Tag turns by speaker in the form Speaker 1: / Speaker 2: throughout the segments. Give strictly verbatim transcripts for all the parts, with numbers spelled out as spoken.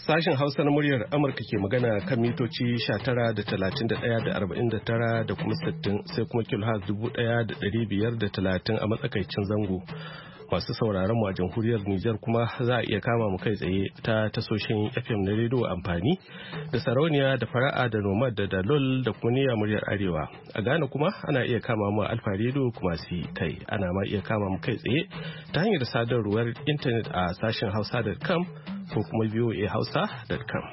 Speaker 1: Sashen Hausa na muryar Amurka ke magana kan mitoci sha tara da talatin da ɗaya da arba'in da tara da kuma sittin sai kuma kilohertz dubu ɗaya da ɗari biyar da talatin a matsakaicin zango. Masu sauraron mu a jamhuriyar Nijar kuma za a iya kama mu kai tsaye ta tasoshin F M na rediyo amfani da sarauniya da fara'a da nomad da dalol da kuma niyya muryar arewa. A Ghana kuma ana iya kama mu a alfa rediyo kuma si kai ana ma iya kama mu kai tsaye ta hanyar sadarwar intanet a sashen hausa dot com ko kuma v o a hausa dot com.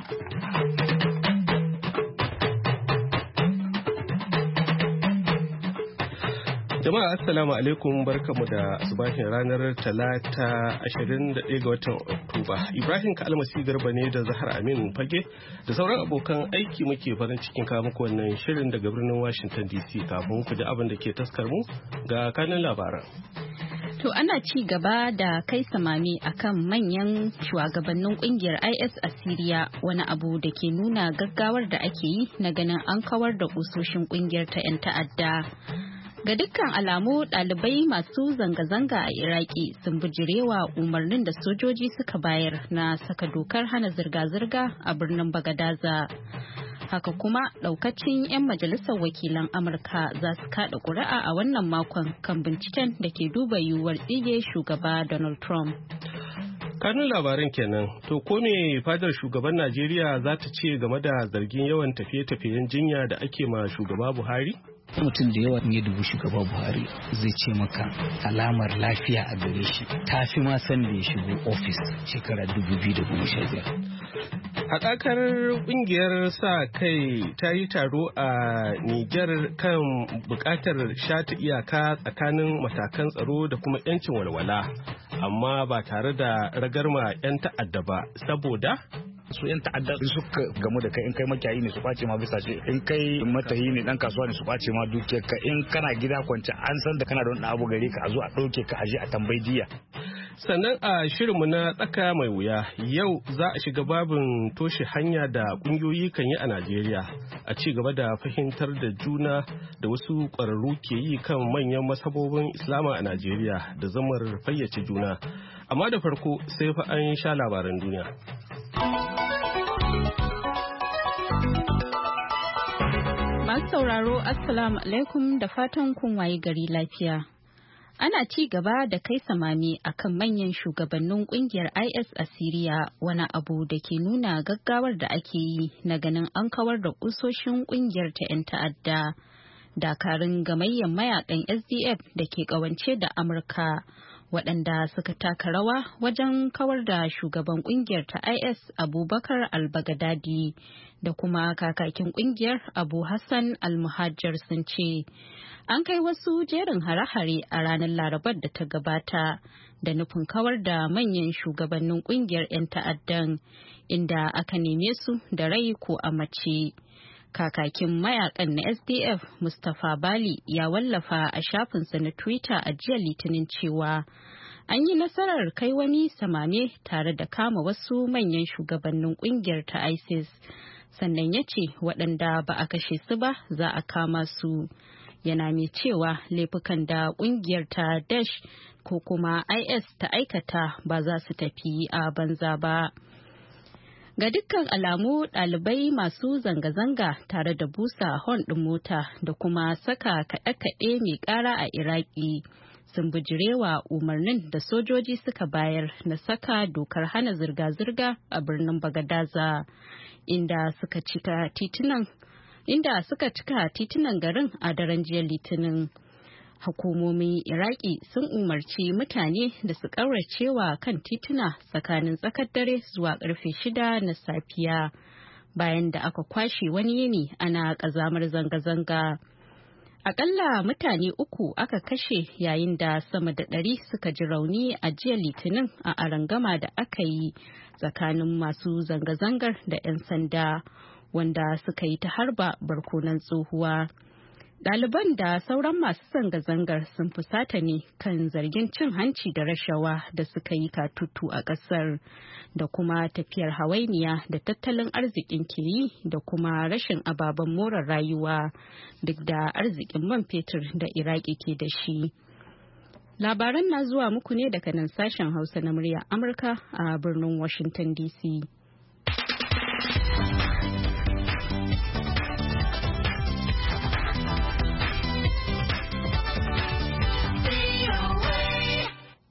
Speaker 1: Jama'a assalamu alaikum, barkamu da asubahin ranar talata ashirin da ɗaya ga watan Oktoba. Ibrahim Kalmasi Garba ne da Zahar Aminu Fage da sauran abokan aiki muke farin cikin kawo muku wannan shirin daga birnin Washington D C. Kafin ku ji abin da ke taskar mu ga kanin labaran.
Speaker 2: To ana ci gaba da kai samami akan manyan shugabannin kungiyar I S a Siriya, wani abu da ke nuna gaggawar da ake yi na ganin an kawar da kusoshin kungiyar ta 'yan ta'adda. Ga dukkan alamu ɗalibai masu zanga-zanga a Iraki sun bijirewa umarnin da sojoji suka bayar na saka dokar hana zirga-zirga a birnin Bagadaza. Haka kuma ɗaukacin 'yan majalisar wakilan Amurka za su kaɗa ƙuri'a a wannan makon kan binciken da ke duba yiwuwar tsige shugaba Donald Trump.
Speaker 1: Kanun labaran kenan, to ko me fadar shugaban Najeriya za ta ce game da zargin yawan tafiye-tafiyen jinya da ake ma shugaba Buhari?
Speaker 3: Mutum da yawa ya dubu shugaba Buhari zai ce maka alamar lafiya a gare shi ta fi ma san da ya shigo ofis shekara dubu biyu da goma sha biyar.
Speaker 1: Haɗakar ƙungiyar sa kai ta yi taro a Nijar kan buƙatar shata iyaka tsakanin matakan tsaro da kuma 'yancin walwala, amma ba tare da ragarma 'yan ta'adda ba saboda
Speaker 4: su yan ta'adda suka gamu da kai, in kai makiyayi ne su kwace ma bisa ce, in kai matahi ne dan kasuwa ne su kwace ma dukiyar ka, in kana gida kwance an san da kana da wani abu gare ka a zo a ɗauke ka aje a tambayi diya.
Speaker 1: Sannan a shirinmu na tsaka mai wuya yau za a shiga babin toshe hanya da kungiyoyi kan yi a Najeriya a ci gaba da fahimtar da juna da wasu ƙwararru ke yi kan manyan masabobin Islama a Najeriya da zamar fayyace juna. Amma da farko sai fa an sha labaran duniya.
Speaker 2: Masu sauraro Assalamu alaikum da fatan kun waye gari lafiya. Ana ci gaba da kai samami akan manyan shugabannin kungiyar I S a Siriya, wani abu da ke nuna gaggawar da ake yi na ganin an kawar da kusoshin kungiyar ta 'yan ta'adda. Dakarun gamayyan mayakan S D F da ke kawance da Amurka, waɗanda suka taka rawa wajen kawar da shugaban kungiyar ta I S Abubakar al-Baghdadi da kuma kakakin kungiyar Abu Hassan al-Muhajir sun ce an kai wasu jerin hare-hare a ranar Larabar da ta gabata da nufin kawar da manyan shugabannin kungiyar 'yan ta'addan, inda aka neme su da rai ko a mace. Kakakin mayakan na S D F Mustapha Bali ya wallafa a shafinsa na Twitter a jiya Litinin cewa an yi nasarar kai wani samame tare da kama wasu manyan shugabannin kungiyar ta ISIS, sannan ya ce waɗanda ba a kashe su ba za a kama su. Yana mai cewa laifukan da kungiyar ta Daesh ko kuma I S ta aikata ba za su tafi a banza ba. Ga dukkan alamu ɗalibai masu zanga-zanga tare da busa hon ɗin mota da kuma saka kaɗe-kaɗe mai ƙara a Iraki sun bijirewa umarnin da sojoji suka bayar na saka dokar hana zirga-zirga a birnin Bagadaza, inda suka cika titunan inda suka cika titunan garin a daren jiya Litinin. Hukumomin Iraki sun umarci mutane da su ƙauracewa kan tituna tsakanin tsakar dare zuwa ƙarfe shida na safiya, bayan da aka kwashe wani yini ana ƙazamar zanga-zanga. Akalla mutane uku aka kashe yayin da sama da ɗari suka ji rauni a jiya Litinin a arangama da aka yi tsakanin masu zanga-zangar da 'yan sanda, wanda suka yi ta harba barkonan tsohuwa. Ɗaliban da sauran masu zanga-zangar sun fusata ne kan zargin cin hanci da rashawa da suka yi katutu a ƙasar, da kuma tafiyar hawainiya da tattalin arzikin ke yi da kuma rashin ababen more rayuwa duk da arzikin man fetur da Iraki ke da shi. Labaran na zuwa muku ne daga nan sashen Hausa na murya Amurka a birnin Washington D C.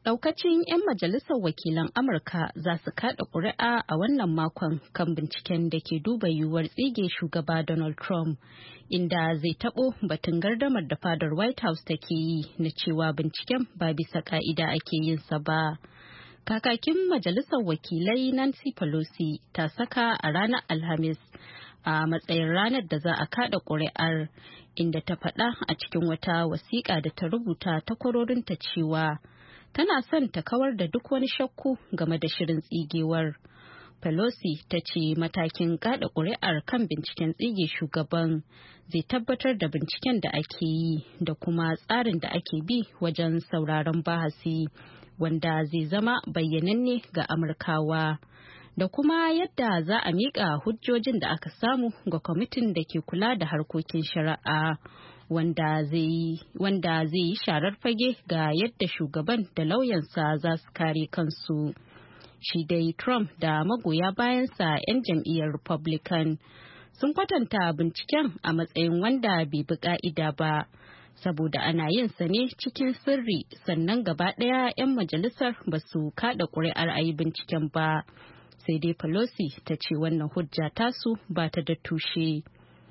Speaker 2: Daukacin 'yan majalisar wakilan Amurka za su kada ƙuri'a a wannan makon kan binciken da ke duba yiwuwar tsige shugaba Donald Trump, inda zai taɓo batun gardamar da fadar White House take yi na cewa binciken ba bisa ka'ida ake yin sa ba. Kakakin majalisar wakilai Nancy Pelosi ta saka a ranar Alhamis a matsayin ranar da za a kada ƙuri'ar, inda ta faɗa a cikin wata wasiƙa da ta rubuta ta kwarorinta cewa tana son ta kawar da duk wani shakku game da shirin tsigewar. Pelosi ta ce matakin kada ƙuri'ar kan binciken tsige shugaban zai tabbatar da binciken da ake yi da kuma tsarin da ake bi wajen sauraron bahasi, wanda zai zama bayyananne ga Amurkawa, da kuma yadda za a miƙa hujjojin da aka samu ga kwamitin da ke kula da harkokin shari'a, wanda zai yi sharar fage ga yadda shugaban da lauyansa za su kare kansu. Shi dai Trump da magoya bayansa 'yan jam'iyyar Republican sun kwatanta binciken a matsayin wanda bai bi ka'ida ba, saboda ana yin sa ne cikin sirri, sannan gaba ɗaya 'yan majalisar ba su kaɗa ƙuri'ar a yi binciken ba. Sai dai Pelosi ta ce wannan hujja tasu ba ta da tushe.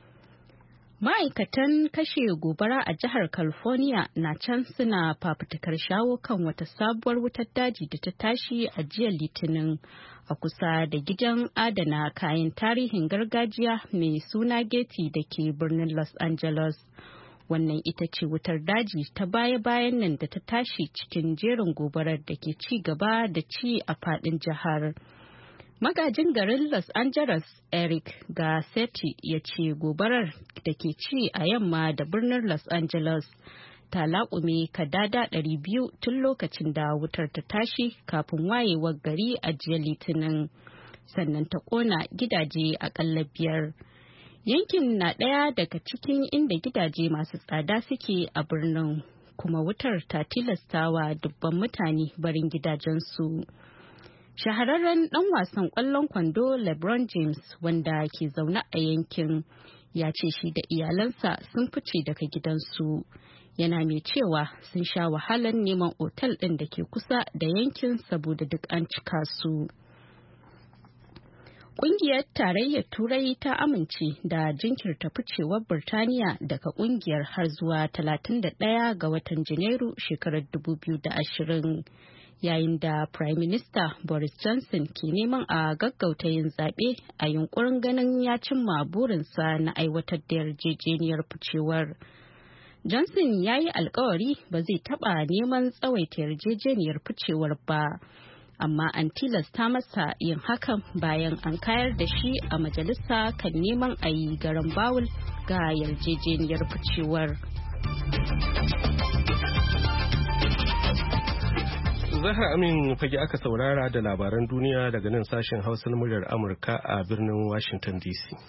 Speaker 2: Ma'aikatan kashe gobara a jihar California na can suna fafutukar shawo kan wata sabuwar wutar daji da ta tashi a jiya Litinin a kusa da gidan adana kayan tarihin gargajiya mai suna Getty da ke birnin Los Angeles. Wannan ita ce wutar daji ta baya-bayan nan da ta tashi cikin jerin gobarar da ke ci gaba da ci a faɗin jihar. Magajin garin Los Angeles Eric Garcetti ya ce gobarar da ke ci a yamma da birnin Los Angeles ta laƙume kadada ɗari biyu tun lokacin da wutar ta tashi kafin wayewar gari a jiya Litinin, sannan ta ƙona gidaje aƙalla biyar. Yankin na ɗaya daga cikin inda gidaje masu tsada suke a birnin, kuma wutar ta tilastawa dubban mutane barin gidajensu. Shahararren ɗan wasan ƙwallon kwando LeBron James, wanda ke zaune a yankin, ya ce shi da iyalansa sun fice daga gidansu. Yana mai cewa sun sha wahalar neman otal ɗin da ke kusa da yankin saboda duk an cika su. Ƙungiyar Tarayyar Turai ta amince da jinkirta ficewar Birtaniya daga ƙungiyar har zuwa talatin da ɗaya ga watan Janairu shekarar dubu biyu da ashirin. Yayin da Prime Minister Boris Johnson ke neman a gaggauta yin zaɓe a yunkurin ganin ya cimma burinsa na aiwatar da yarjejeniyar ficewar. Johnson ya yi alkawari ba zai taɓa neman tsawaita yarjejeniyar ficewar ba, amma an tilasta masa yin hakan bayan an kayar da shi a majalisa kan neman a yi garan bawul ga yarjejeniyar ficewar.
Speaker 1: Zahra Amin fage aka saurara da labaran duniya daga nan sashen Hausa na muryar Amurka a birnin Washington D C.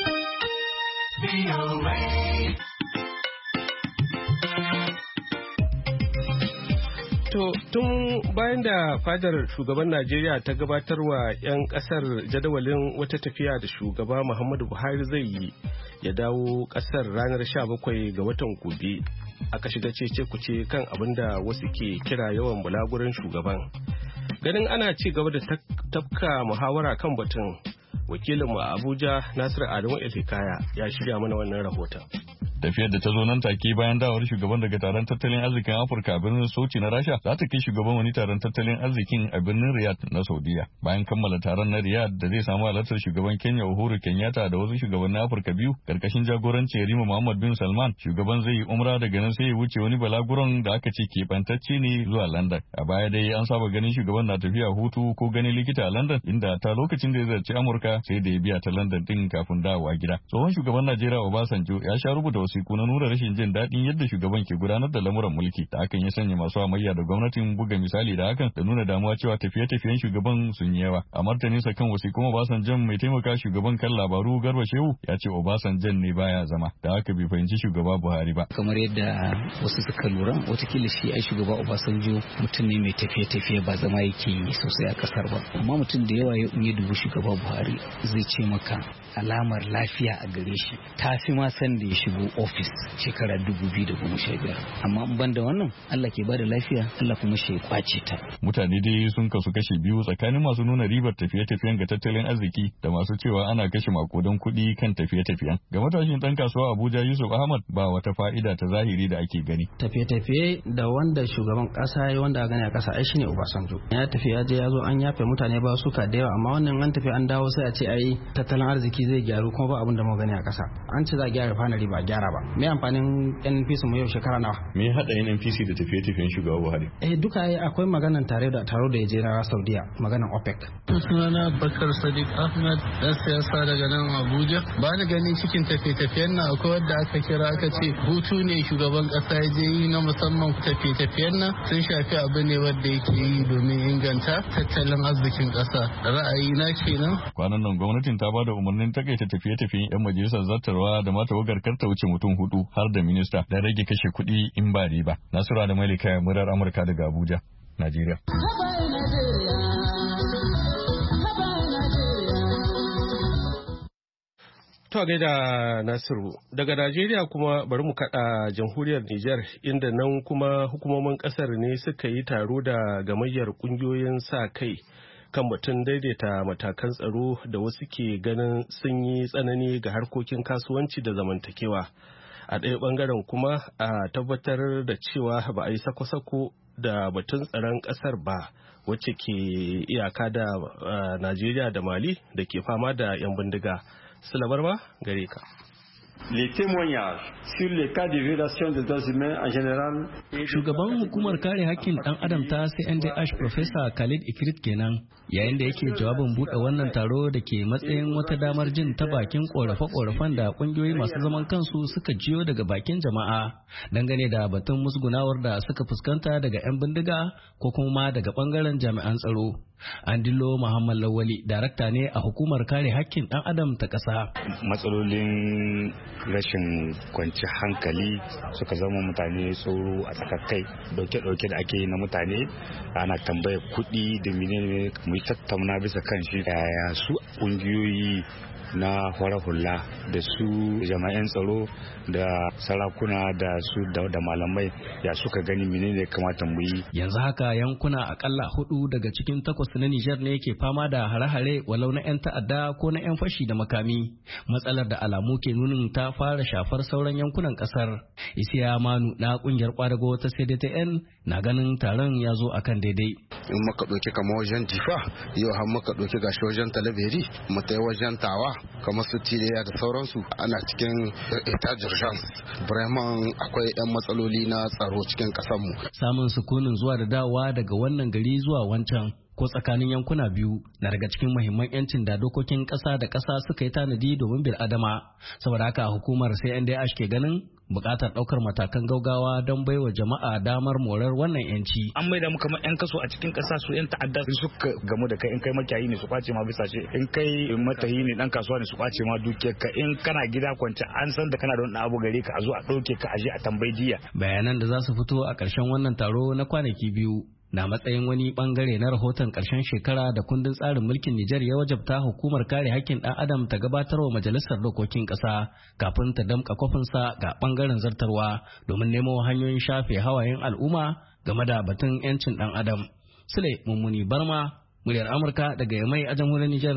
Speaker 1: To tun bayan da fadar shugaban Najeriya ta gabatar wa 'yan kasar jadawalin wata tafiya da shugaba Muhammadu Buhari zai yi ya dawo kasar ranar sha bakwai ga watan gobe, aka shiga cece kuce kan abin da wasu ke kira yawan bulaguran shugaban. Ganin ana ci gaba da tafka muhawara kan batun, wakilinmu a Abuja Nasiru Adamu El-Hikaya ya shirya mana wannan rahoton.
Speaker 5: Tafiyar da ta zo nan take bayan dawar shugaban daga taron tattalin arzikin Afirka a birnin Sochi na Rasha za ta kai shugaban wani taron tattalin arzikin a birnin Riyadh na Saudiya. Bayan kammala taron na Riyadh da zai samu halartar shugaban Kenya Uhuru Kenyatta da wasu shugabannin Afirka biyu karkashin jagoranci Yarima Muhammad bin Salman, shugaban zai yi umra daga nan sai ya wuce wani balaguron da aka ce keɓantacce ne zuwa London. A baya dai an saba ganin shugaban na tafiya hutu ko ganin likita a London, inda ta lokacin da ya zarci Amurka sai da ya biya ta London din kafin dawowa gida. Tsohon shugaban Najeriya Obasanjo ya sha rubuta wasiku na nuna rashin jin daɗin yadda shugaban ke gudanar da lamuran mulki, da hakan ya sanya masu hamayya da gwamnatin buga misali da hakan da nuna damuwa cewa tafiye-tafiyen shugaban sun yi yawa. A martaninsa kan wasikun Obasanjan, mai taimaka shugaban kan labaru Garba Shehu ya ce Obasanjan ne baya zama, da haka bai fahimci shugaba Buhari ba.
Speaker 3: Kamar yadda wasu suka lura, watakila shi ai shugaba Obasanjo mutum ne mai tafiye-tafiye ba zama yake yi sosai a kasar ba, amma mutum da yawa ya dubi shugaba Buhari zai ce maka alamar lafiya a gare shi ta fi ma san da ya shigo ofis shekara dubu biyu da goma sha biyar. Amma in ban da wannan Allah ke bada lafiya Allah kuma shi ya kwace ta.
Speaker 5: Mutane dai sun kasu kashi biyu tsakanin masu nuna ribar tafiye-tafiyen ga tattalin arziki da masu cewa ana kashe makudan kuɗi kan tafiye-tafiyen. Ga matashin ɗan kasuwa Abuja Yusuf Ahmad ba wata fa'ida ta zahiri da ake gani.
Speaker 6: Tafiye-tafiye da wanda shugaban ƙasa ya wanda gani a ƙasa ai shine Obasanjo. Ya tafi ya je ya zo an yafe mutane ba suka da yawa amma wannan an tafi an dawo sai a ce ai tattalin arziki zai gyaru kuma ba abin da mu gani a ƙasa. An ce za a gyara fanari ba gyara ba. Me amfanin N P C mu yau shekara nawa?
Speaker 5: Me haɗa N P C da tafiye-tafiyen shugaba Buhari?
Speaker 6: Eh duka akwai maganan tare da taro da ya je na Saudiya maganan OPEC.
Speaker 7: Sunana Bakar Sadiq Ahmed dan siyasa daga nan Abuja. Ba ni gani cikin tafiye-tafiyen nan akwai wanda aka kira aka ce hutu ne shugaban ƙasa ya je yi na musamman tafiye-tafiyen nan sun shafi abu ne wanda yake yi domin inganta tattalin arzikin ƙasa. Ra'ayi na kenan.
Speaker 5: Kwanan nan gwamnatin ta ba da umarnin takaita tafiye-tafiyen 'yan majalisar zartarwa da mata wagar karta wuce mutum hudu har da minista da rage kashe kuɗi in ba riba. Nasura da Malika murar Amurka daga Abuja, Najeriya.
Speaker 1: To gaida Nasiru, daga Najeriya kuma bari mu kada jamhuriyar Nijar inda nan kuma hukumomin kasar ne suka yi taro da gamayyar kungiyoyin sa kai kan batun daidaita matakan tsaro da wasu ke ganin sun yi tsanani ga harkokin kasuwanci da zamantakewa. A ɗaya ɓangaren kuma a tabbatar da cewa ba a yi sako-sako da batun tsaron ƙasar ba wacce ke iyaka da Najeriya da Mali da ke fama da 'yan bindiga. Silabar ba gare ka.
Speaker 8: Les témoignages sur les cas de violation des droits humains en général.
Speaker 9: Shugaban hukumar kare hakkin dan adam ta C N D H Professor Khalid Ikrit kenan yayin da yake jawabin buɗe wannan taro da ke matsayin wata damar jin ta bakin korafe-korafen da kungiyoyi masu zaman kansu suka jiyo daga bakin jama'a dangane da batun musgunawar da suka fuskanta daga 'yan bindiga ko kuma daga bangaren jami'an tsaro. Andilo Muhammad Lawali darakta ne a hukumar kare hakkin dan adam ta ƙasa.
Speaker 4: Matsalolin rashin kwanci hankali suka zama mutane tsoro a tsakakkai dauke-dauke da ake yi na mutane ana tambayar kuɗi da menene mu tattauna bisa kan shi yaya su ƙungiyoyi na farar hula da su jama'an tsaro da sarakuna da su da malamai ya suka gani menene kamata mu yi.
Speaker 9: Yanzu haka yankuna akalla hudu daga cikin takwas na Nijar ne ke fama da hare-hare walau na 'yan ta'adda ko na 'yan fashi da makami. Matsalar da alamu ke nunin ta fara shafar sauran yankunan kasar. Isiya Manu na kungiyar kwadago ta C D T N na ganin taron ya zo akan daidai.
Speaker 10: In muka ɗauki kamar wajen Difa yau har muka ɗauki gashi wajen Talabiri mu tai wajen Tawa kamar su Tiliya da sauransu ana cikin ita d'urgence. Bremen akwai 'yan matsaloli na tsaro cikin ƙasarmu.
Speaker 9: Samun sukunin zuwa da dawowa daga wannan gari zuwa wancan ko tsakanin yankuna biyu na daga cikin muhimman 'yancin da dokokin ƙasa da ƙasa suka yi tanadi domin bil adama. Saboda haka hukumar C N D H ke ganin buƙatar ɗaukar matakan gaugawa don baiwa jama'a damar morar wannan 'yanci.
Speaker 4: An maida mu kamar 'yan kaso a cikin ƙasa su 'yan ta'adda suka gamu da kai in kai makiyayi ne su kwace ma bisa ce in kai matahi ne dan kasuwa ne su kwace ma dukiyar ka in kana gida kwance an san da kana da wani abu gare ka a zo a ɗauke ka aje a tambayi diya.
Speaker 9: Bayanan da za su fito a ƙarshen wannan taro na kwanaki biyu na matsayin wani bangare na rahoton ƙarshen shekara da kundin tsarin mulkin Nijar ya wajabta hukumar kare hakkin ɗan adam ta gabatar wa majalisar dokokin ƙasa kafin ta damƙa kofinsa ga bangaren zartarwa domin nemo hanyoyin shafe hawayen al'umma game da batun 'yancin ɗan adam. Sule Mummuni Barma, muryar Amurka daga Yamai a jamhuriyar Nijar.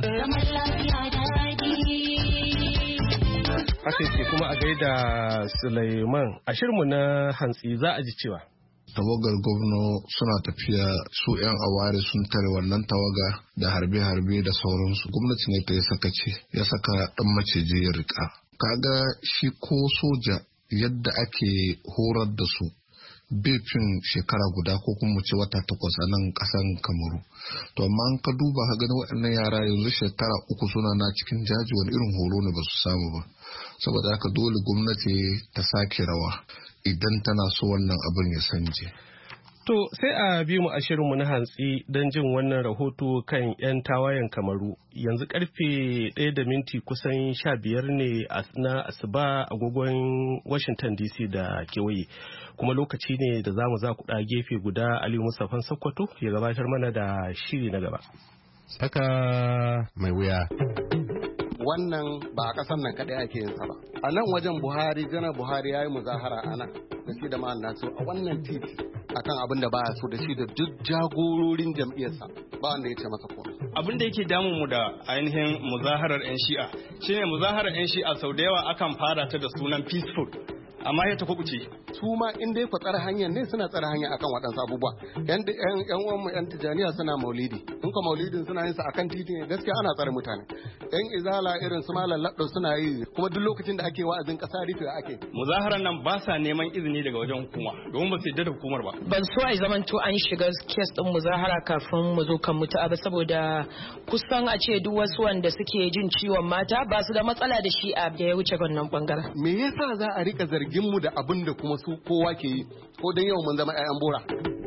Speaker 1: Haka yake kuma a gaida Suleiman a shirinmu na hantsi za a ji cewa
Speaker 11: tawagar gwamna suna tafiya su 'yan aware sun tare wannan tawaga da harbe-harbe da sauransu gwamnati ne ta yi sakaci ya saka dan maciji ya rika kaga shi ko soja yadda ake horar da su befin shekara guda ko kuma ce wata takwas a nan kasan Kamaru to amma an ka duba ka gani waɗannan yara yanzu shekara uku suna na cikin jaji wani irin horo ne ba su samu ba saboda haka dole gwamnati ta sake rawa idan tana so wannan abin ya sanje.
Speaker 1: To sai a bi mu a shirinmu na hantsi don jin wannan rahoto kan 'yan tawayen Kamaru. Yanzu karfe ɗaya da minti kusan sha biyar ne na asuba agogon Washington D C da kewaye. Kuma lokaci ne da za mu za ku ɗa gefe guda Aliyu Mustapha Sokoto ya gabatar mana da shiri na gaba.
Speaker 12: Saka mai wuya.
Speaker 10: wannan ba a ƙasar nan kaɗai ake yin sa ba. A nan wajen Buhari, Janar Buhari ya yi muzahara a nan da shi da ma'an nasu a wannan titi akan abin da baya so da shi da duk jagororin jam'iyyarsa ba wanda ya ce masa komai.
Speaker 12: Abin da yake damun mu da ainihin muzaharar 'yan shi'a shine muzaharar 'yan shi'a sau da yawa akan fara ta da sunan peaceful amma ya ta kubuce.
Speaker 10: Su ma in dai ku tsara hanyar ne suna tsara hanyar akan waɗansu abubuwa. Yan yan yan uwanmu yan tijaniya suna maulidi. In ka maulidin suna yin sa akan titi ne gaskiya ana tsare mutane. Yan izala irin su malam laddo suna yi kuma duk lokacin da ake wa'azin ƙasa rufe ake.
Speaker 12: Muzaharan nan ba sa neman izini daga wajen hukuma domin ba su yarda da hukumar ba.
Speaker 13: Ban so a zaman to an shiga kes din muzahara kafin mu zo kan mutu'a ba saboda kusan a ce duk wasu wanda suke jin ciwon mata ba su da matsala da shi a da ya wuce wannan bangaren.
Speaker 10: Me yasa za a rika zargin mu da abin da kuma su kowa ke yi ko dan yau mun zama 'ya'yan bora.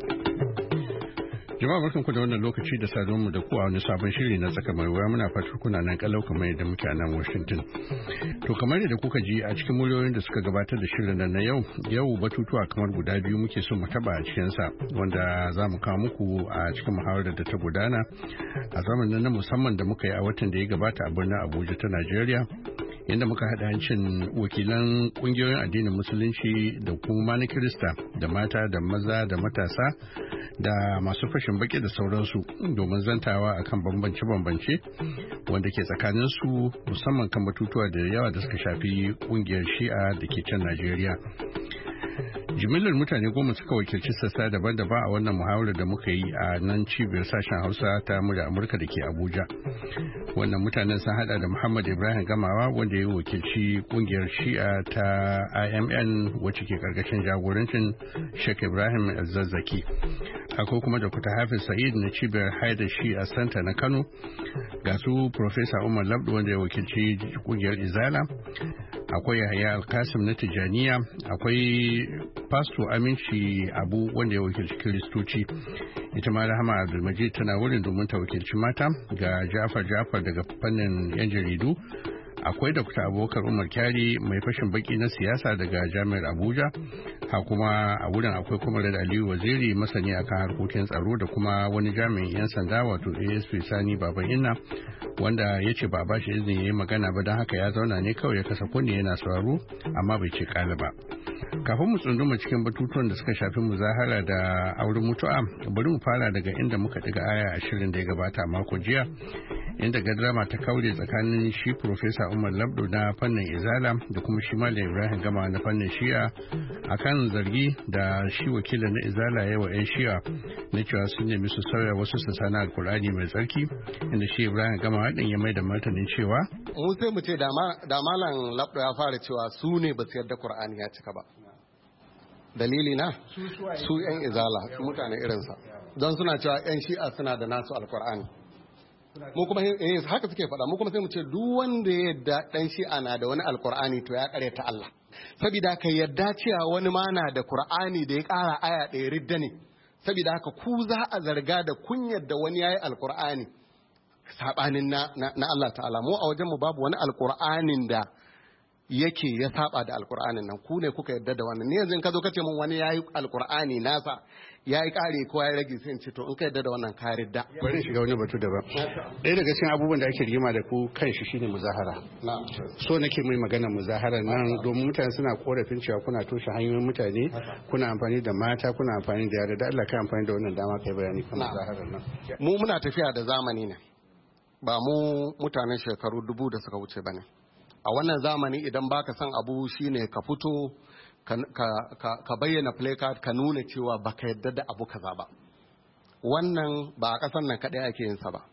Speaker 14: Jama'a barkanku da wannan lokaci da saduwar mu da ku a wani sabon shiri na tsaka mai wuya muna fatar kuna nan kalau kamar yadda muke a nan Washington. To kamar yadda kuka ji a cikin muryoyin da suka gabatar da shirin nan na yau, yau batutuwa kamar guda biyu muke so mu taba a cikin sa wanda za mu kawo muku a cikin muhawarar da ta gudana a zamanin na musamman da muka yi a watan da ya gabata a birnin Abuja ta Najeriya. Inda muka haɗa hancin wakilan ƙungiyoyin addinin musulunci da kuma na Kirista da mata da maza da matasa da masu fashin baki da sauransu domin zantawa akan bambance-bambance wanda ke tsakanin su musamman kan batutuwa da yawa da suka shafi ƙungiyar Shi'a da ke can Najeriya. Jimillar mutane goma suka wakilci sassa daban-daban a wannan muhawarar da muka yi a nan cibiyar sashen Hausa ta murya Amurka da ke Abuja. Wannan mutanen sun hada da Muhammad Ibrahim Gamawa wanda ya wakilci kungiyar Shi'a ta I M N wacce ke karkashin jagorancin Sheikh Ibrahim Zazzaki. Akwai kuma da Dr. Hafiz Sa'id na cibiyar Haida Shi'a Center na Kano. Ga su Professor Umar Labdu wanda ya wakilci kungiyar Izala. Akwai Yahya Alkasim na Tijaniya. Akwai Pastor Aminci Abu wanda ya wakilci Kiristoci. Ita ma Rahama Abdulmajid tana wurin domin ta wakilci mata. Ga Jafar Jafar daga fannin 'yan jaridu. Akwai Dr. Abubakar Umar Kyari mai fashin baki na siyasa daga Jami'ar Abuja. Ha kuma a wurin akwai kuma da Aliyu Waziri masani akan harkokin tsaro da kuma wani jami'in 'yan sanda wato A S P Sani Baban Inna wanda ya ce ba ba shi izini ya yi magana ba don haka ya zauna ne kawai ya kasa kunne yana sauraro amma bai ce kala ba. Kafin mu tsunduma cikin batutuwan da suka shafi muzahara da auren mutu'a bari mu fara daga inda muka ɗiga aya a shirin da ya gabata a mako jiya inda gadrama ta kaure tsakanin shi Profesa Umar Labdo na fannin Izala da kuma shi Malam Ibrahim Gama na fannin Shi'a akan zargi da shi wakilin na Izala ya wa 'yan Shi'a na cewa sun nemi su sauya wasu sassa na Alkur'ani mai tsarki inda shi Ibrahim Gama din ya mai da martanin cewa
Speaker 10: mu sai mu ce da Malam Labdo ya fara cewa su ne ba su yarda Qur'ani ya cika ba. Dalili na su 'yan Izala su mutane irinsa don suna cewa 'yan Shi'a suna da nasu Alkur'ani. mu kuma eh haka suke faɗa mu kuma sai mu ce duk wanda ya yadda dan shi'a na da wani alkur'ani to ya kare ta Allah saboda ka yadda cewa wani ma na da Qur'ani da ya ƙara aya ɗaya ridda ne saboda haka ku za a zarga da kun yadda wani yayi alkur'ani sabanin na na Allah ta'ala mu a wajen mu babu wani alkur'anin da yake ya saba da alkur'anin nan ku ne kuka yadda da wannan ne yanzu in ka zo ka ce mun wani yayi alkur'ani nasa yayi kare ko yayi rage sai in ce to in ka yadda da wannan ka ridda
Speaker 14: bari shiga wani batu daban ɗaya daga cikin abubuwan da ake rigima da ku kan shi shine muzahara so nake mai magana muzahara nan domin mutane suna korafin cewa kuna toshe hanyoyin mutane kuna amfani da mata kuna amfani da yara da Allah ka amfani da wannan dama kai bayani kan muzahara nan
Speaker 10: mu muna tafiya da zamani ne ba mu mutanen shekaru dubu da suka wuce bane a wannan zamani idan baka san abu shine ka fito ka, ka, ka, ka bayyana placard ka nuna cewa baka yadda da abu kaza ba wannan ba a kasan nan kadai ake yin sa ba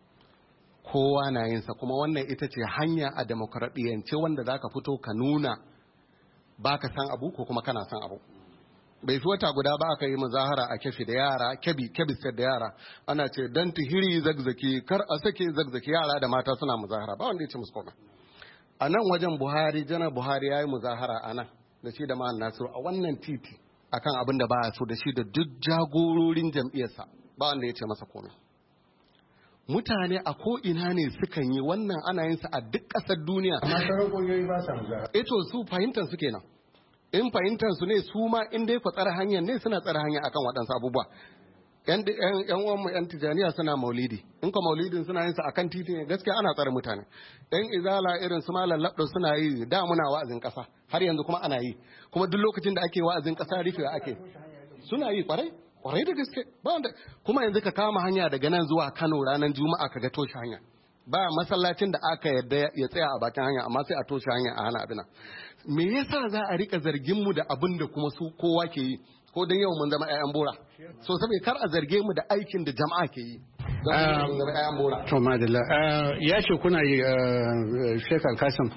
Speaker 10: kowa na yin sa kuma wannan ita ce hanya a demokradiyyance wanda zaka fito ka nuna baka san abu ko kuma kana san abu bai fi wata guda ba aka yi muzahara a kefi da yara kebi kebi da yara ana ce dan tihiri zagzaki kar a sake zagzaki yara da mata suna muzahara ba wanda ya ce musu komai a nan wajen Buhari janar Buhari ya yi muzahara a nan da shi da ma'an Nasiru a wannan titi akan abin da ba so da shi da duk jagororin jam'iyyarsa ba wanda ya ce masa komai mutane a ko ina ne sukan yi wannan ana yin sa a duk ƙasar duniya
Speaker 14: amma sauran ƙungiyoyi ba sa muzahara
Speaker 10: eh to su fahimtar su kenan in fahimtar su ne su ma in dai ku tsara hanyar ne suna tsara hanya akan waɗansu abubuwa
Speaker 15: yan yan uwan mu yan tijaniya suna maulidi in ka maulidin suna yin sa akan titi ne gaskiya ana tsare mutane yan izala irin su malam labdo suna yi da muna wa'azin kasa har yanzu kuma ana yi kuma duk lokacin da ake wa'azin kasa rufewa ake suna yi kwarai kwarai da gaske ba wanda kuma yanzu ka kama hanya daga nan zuwa Kano ranar Juma'a ka ga toshe hanya ba masallacin da aka yadda ya tsaya a bakin hanya amma sai a toshe hanya a hana abin me yasa za a rika zargin mu da abin da kuma su kowa ke yi ko dan yau mun zama ƴaƴan bora so saboda kar a zarge mu da aikin da jama'a ke yi don mun zama ƴaƴan bora
Speaker 14: to madalla ya ce kuna yi Sheikh Al-Kasim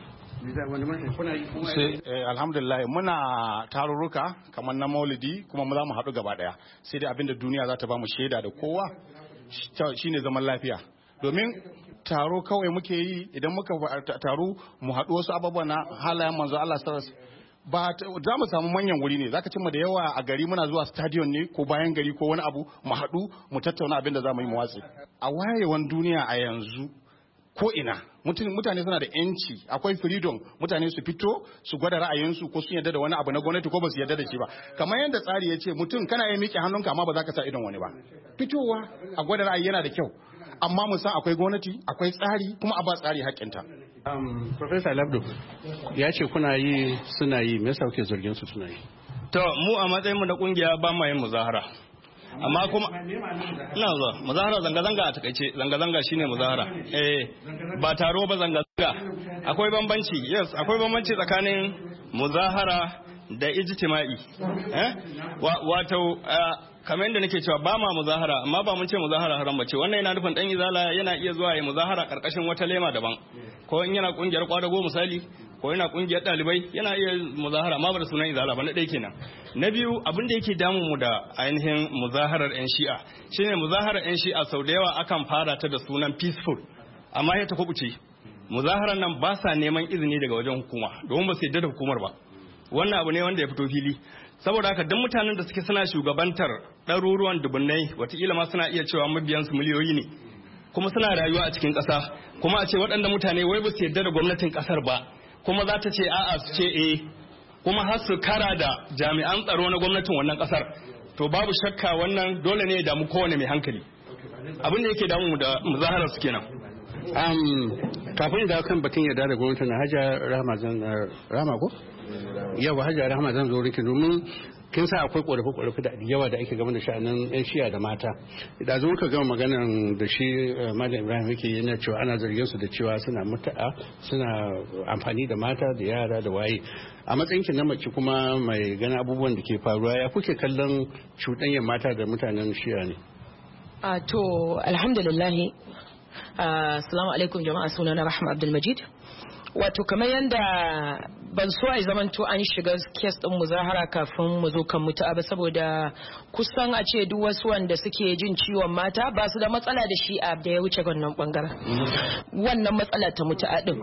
Speaker 16: alhamdulillah muna tarurruka kamar na maulidi kuma mu za mu haɗu gaba ɗaya sai dai abinda duniya za ta ba mu shaida da kowa shine zaman lafiya domin taro kawai muke yi idan muka taru mu haɗu wasu abubuwa na halayen manzo Allah sallallahu ba za mu samu manyan wuri ne zaka cimma da yawa a gari muna zuwa stadium ne ko bayan gari ko wani abu mu haɗu mu tattauna abin da za mu yi mu watsi a wayewan duniya a yanzu ko ina mutane suna da yanci akwai freedom mutane su fito su gwada ra'ayinsu ko sun yarda da wani abu na gwamnati ko ba su yarda da shi ba kamar yadda tsari ya ce mutum kana yi miƙe hannunka amma ba za ka sa idon wani ba fitowa a gwada ra'ayi yana da kyau amma mu san akwai gwamnati akwai tsari kuma a ba tsari haƙƙinta.
Speaker 14: Um, Professor Labdo ya ce kuna yi suna yi me yasa kuke zargin su suna yi?
Speaker 12: To mu a matsayin mu na kungiya ba mu yin muzahara. Amma kuma ina zuwa muzahara zanga-zanga a takaice zanga-zanga shine muzahara eh ba taro ba zanga-zanga akwai bambanci yes akwai bambanci tsakanin muzahara da ijtima'i eh wato kamar yadda nake cewa ba ma muzahara amma ba mun ce muzahara haram bace wannan yana nufin dan izala yana iya zuwa ya muzahara karkashin wata lema daban ko in yana kungiyar kwadago misali ko yana kungiyar dalibai yana iya muzahara amma ba da sunan izala ba na ɗaya kenan na biyu abin da yake damun mu da ainihin muzaharar yan shi'a shine muzaharar yan shi'a sau da yawa akan fara ta da sunan peaceful amma ya ta kubuce muzaharar nan ba sa neman izini daga wajen hukuma domin ba su yarda da hukumar ba wannan abu ne wanda ya fito fili saboda haka duk mutanen da suke suna shugabantar ɗaruruwan dubunnai wataƙila ma suna iya cewa mabiyansu miliyoyi ne kuma suna rayuwa a cikin ƙasa kuma a ce waɗanda mutane wai ba su yarda da gwamnatin ƙasar ba kuma za ta ce a'a su ce eh kuma har su kara da jami'an tsaro na gwamnatin wannan ƙasar to babu shakka wannan dole ne ya damu kowane mai hankali abin da yake damu da muzaharar su kenan
Speaker 14: kafin da kan batun yarda da gwamnatin Hajja Rahama zan Rahama ko yawa Hajja Rahama zan zo riki domin kin sa akwai korafe korafe da yawa da ake game da sha'anin yan shiya da mata da zo ka gama maganan da shi Malam Ibrahim yake yana cewa ana zargin su da cewa suna muta'a suna amfani da mata da yara da waye a matsayin ki na mace kuma mai gani abubuwan da ke faruwa ya kuke kallon cuɗanyar mata da mutanen shiya ne
Speaker 13: a to alhamdulillah assalamu alaikum jama'a sunana Rahma Abdulmajid wato kamar yadda ban so a zamanto an shiga kes din muzahara kafin mu zo kan mutu'a ba saboda kusan a ce duk wasu wanda suke jin ciwon mata ba su da matsala da shi a da ya wuce wannan bangaren wannan matsala ta mutu'a din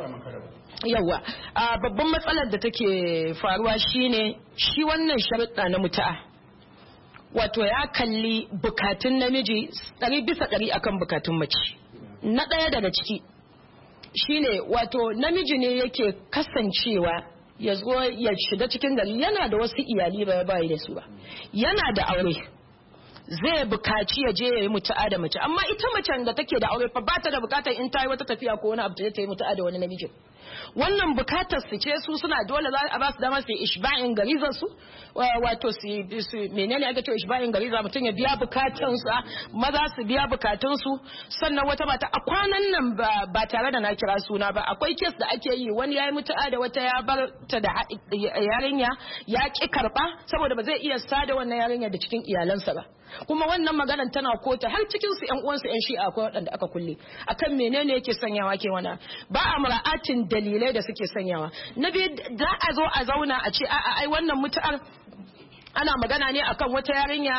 Speaker 13: yawa a babban matsalar da take faruwa shine shi wannan sharuɗa na mutu'a wato ya kalli bukatun namiji ɗari bisa ɗari akan bukatun mace na ɗaya daga ciki shine wato namiji ne yake kasancewa ya zo ya shiga cikin gari yana da wasu iyali ba ba da su ba yana da aure zai bukaci ya je ya yi mutu'a da mace amma ita macen da take da aure fa ba ta da bukatar in ta yi wata tafiya ko wani abu ta yi mutu'a da wani namiji wannan bukatar su ce su suna dole za a ba su dama su yi ishba'in garizar su wato su menene ake cewa ishba'in gariza mutum ya biya bukatunsa maza su biya bukatunsu sannan wata mata a kwanan nan ba tare da na kira suna ba akwai kes da ake yi wani ya yi mutu'a da wata ya bar ta da yarinya ya ki karba saboda ba zai iya sada wannan yarinya da cikin iyalansa ba kuma wannan maganar tana kota har cikin su ƴan uwansu ƴan shi'a akwai waɗanda aka kulle akan menene yake sanyawa ke wana ba a mura'atin dalilai da suke sanyawa na biyu za a zo a zauna a ce a'a ai wannan mutu'ar ana magana ne akan wata yarinya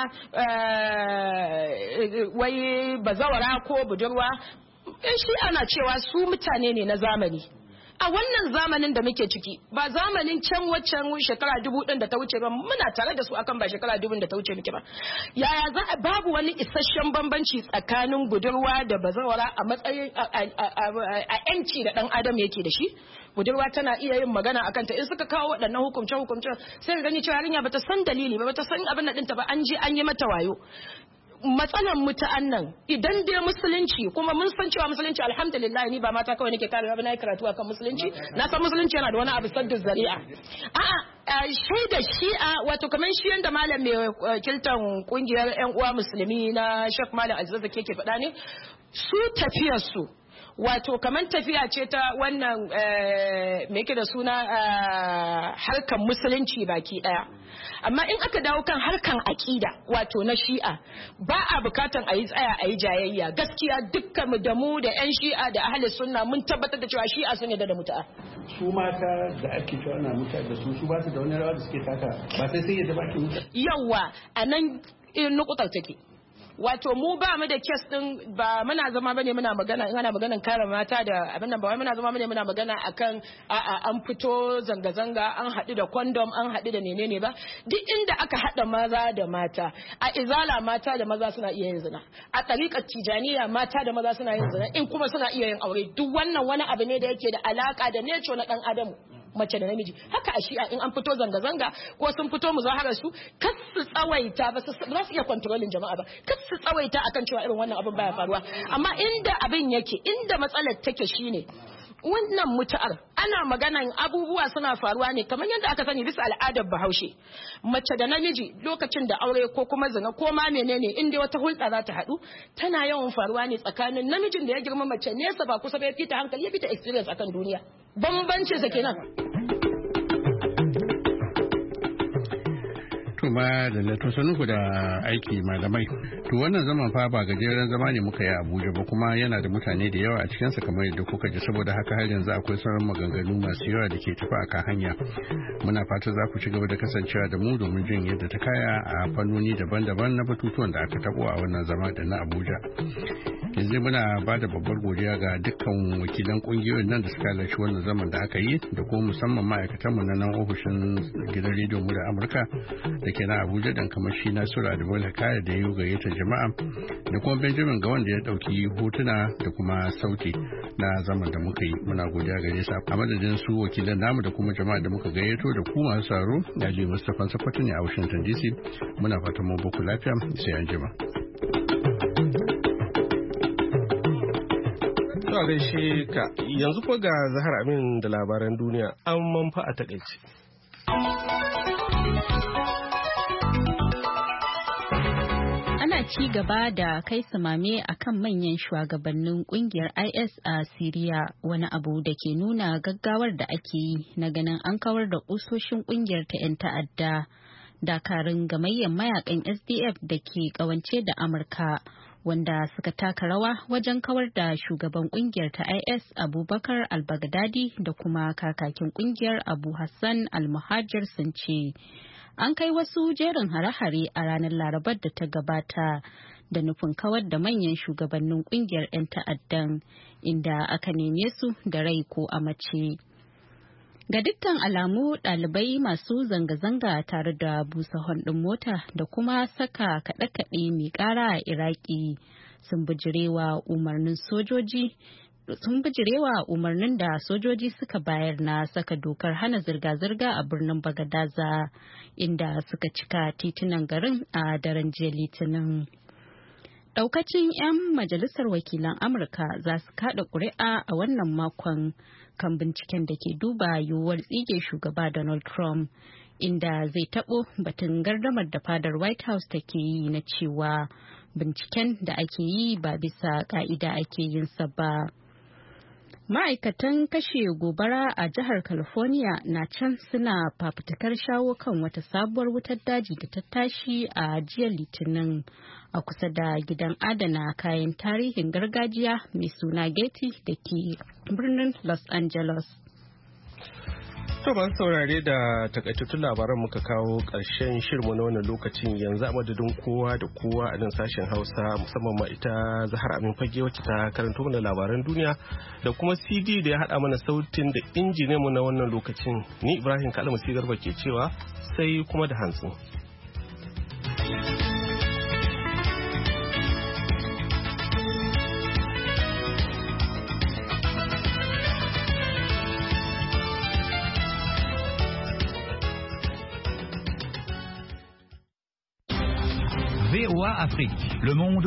Speaker 13: wai bazawara ko budurwa ƴan shi'a na cewa su mutane ne na zamani a wannan zamanin da muke ciki ba zamanin can waccan shekara dubu ɗin da ta wuce ba muna tare da su akan ba shekara dubu da ta wuce muke ba yaya za a babu wani isasshen bambanci tsakanin budurwa da bazawara a matsayin a yanci da ɗan adam yake da shi budurwa tana iya yin magana akan ta in suka kawo waɗannan hukumce hukumce sai ka gani cewa yarinya bata san dalili ba bata san abin da ɗinta ba an je an yi mata wayo matsalar mutu'an nan idan dai musulunci kuma mun san cewa musulunci alhamdulillah ni ba mata kawai nake karewa ba na yi karatu akan musulunci na san musulunci yana da wani abu sadda zari'a a'a shaida shi'a wato kamar shi yanda malam mai kiltan kungiyar yan uwa musulmi na Sheikh Malam Aziz ke ke faɗa ne su tafiyar su wato kamar tafiya ce ta wannan me yake da suna harkan musulunci baki daya amma in aka dawo kan harkan aƙida wato na shi'a ba a bukatan a yi tsaya a yi jayayya gaskiya dukkan mu da mu da yan shi'a da ahli sunna mun tabbatar da cewa shi'a sun yarda da mutu'a
Speaker 14: su mata da ake cewa ana mutu'a da su su ba su da wani rawa da suke taka ba sai sai yadda ba ke mutu'a
Speaker 13: yawa anan nukutar take wato mu ba mu da kes din ba muna zama bane muna magana in ana maganan kare mata da abin nan ba wai muna zama bane muna magana akan a'a an fito zanga zanga an haɗu da condom an haɗu da menene ba duk inda aka haɗa maza da mata a izala mata da maza suna iya yin zina a tariƙar tijaniya mata da maza suna yin zina in kuma suna iya yin aure duk wannan wani abu ne da yake da alaka da nature na dan adamu mace da namiji haka a shi'a in an fito zanga-zanga ko sun fito muzaharar su kar su tsawaita ba su za su iya kontrolin jama'a ba kar su tsawaita akan cewa irin wannan abin baya faruwa amma inda abin yake inda matsalar take shine wannan mutu'ar ana maganan abubuwa suna faruwa ne kamar yadda aka sani bisa al'adar bahaushe mace da namiji lokacin da aure ko kuma zina ko ma menene inda wata hulɗa za ta haɗu tana yawan faruwa ne tsakanin namijin da ya girma mace nesa ba kusa ba ya fita hankali ya fita experience akan duniya bambancin sa kenan.
Speaker 14: Tuma da lato sanuku da aiki malamai. To wannan zaman fa ba gajeren zama ne muka yi a Abuja ba kuma yana da mutane da yawa a cikinsa kamar yadda kuka ji saboda haka har yanzu akwai sauran maganganu masu yawa da ke tafi a kan hanya. Muna fata za ku ci gaba da kasancewa da mu domin jin yadda ta kaya a fannoni daban-daban na batutuwan da aka tabo a wannan zama da na Abuja. Yanzu muna ba da babbar godiya ga dukkan wakilan kungiyoyin nan da suka halarci wannan zaman da aka yi da kuma musamman ma'aikatanmu na nan ofishin gidan rediyo mu da Amurka da ke na Abuja dan kamar shi Nasiru Adamu Kaya da ya gayyata jama'a da kuma Benjamin ga wanda ya dauki hotuna da kuma sauti na zaman da muka yi muna godiya gare sa a madadin su wakilan namu da kuma jama'a da muka gayyato da ku masu saro Aliyu Mustapha Sakwatu ne a Washington D C muna fatan mun baku lafiya sai an jima.
Speaker 1: To gaishe ka yanzu ko ga Zahar Amin da labaran duniya an manfa a takaice.
Speaker 2: Ana ci gaba da kai samame a kan manyan shugabannin kungiyar I S a Siriya wani abu da ke nuna gaggawar da ake yi na ganin an kawar da kusoshin kungiyar ta 'yan ta'adda. Dakarun gamayyar mayakan S D F da ke kawance da Amurka wanda suka taka rawa wajen kawar da shugaban kungiyar ta I S Abubakar al-Baghdadi da kuma kakakin kungiyar Abu Hassan al-Muhajir sun ce an kai wasu jerin hare-hare a ranar Larabar da ta gabata da nufin kawar da manyan shugabannin kungiyar 'yan ta'addan inda aka neme su da rai ko a mace. Ga dukkan alamu ɗalibai masu zanga-zanga tare da busa hon mota da kuma saka kaɗe-kaɗe mai ƙara a Iraki sun bijirewa umarnin sojoji sun bijirewa umarnin da sojoji suka bayar na saka dokar hana zirga-zirga a birnin Bagadaza inda suka cika titunan garin a daren jiya Litinin. Daukacin 'yan majalisar wakilan Amurka za su kada ƙuri'a a wannan makon kan binciken da ke duba yiwuwar tsige shugaba Donald Trump, inda zai taɓo batun gardamar da fadar White House take yi na cewa binciken da ake yi ba bisa ka'ida ake yin sa ba. Ma'aikatan kashe gobara a jihar California na can suna fafutukar shawo kan wata sabuwar wutar daji da ta tashi a jiya Litinin a kusa da gidan adana kayan tarihin gargajiya mai suna Getty da ke birnin Los Angeles.
Speaker 1: To masu saurare da takaitattun labaran muka kawo ƙarshen shirmu na wannan lokacin yanzu a madadin kowa da kowa a nan sashen Hausa musamman ma ita Zahar Amin Fage wacce ta karanto mana labaran duniya da kuma C D da ya haɗa mana sautin da injiniyan mu na wannan lokacin ni Ibrahim Kalmasi Garba ke cewa sai kuma da hantsi.
Speaker 17: V V O A Afrique. Le monde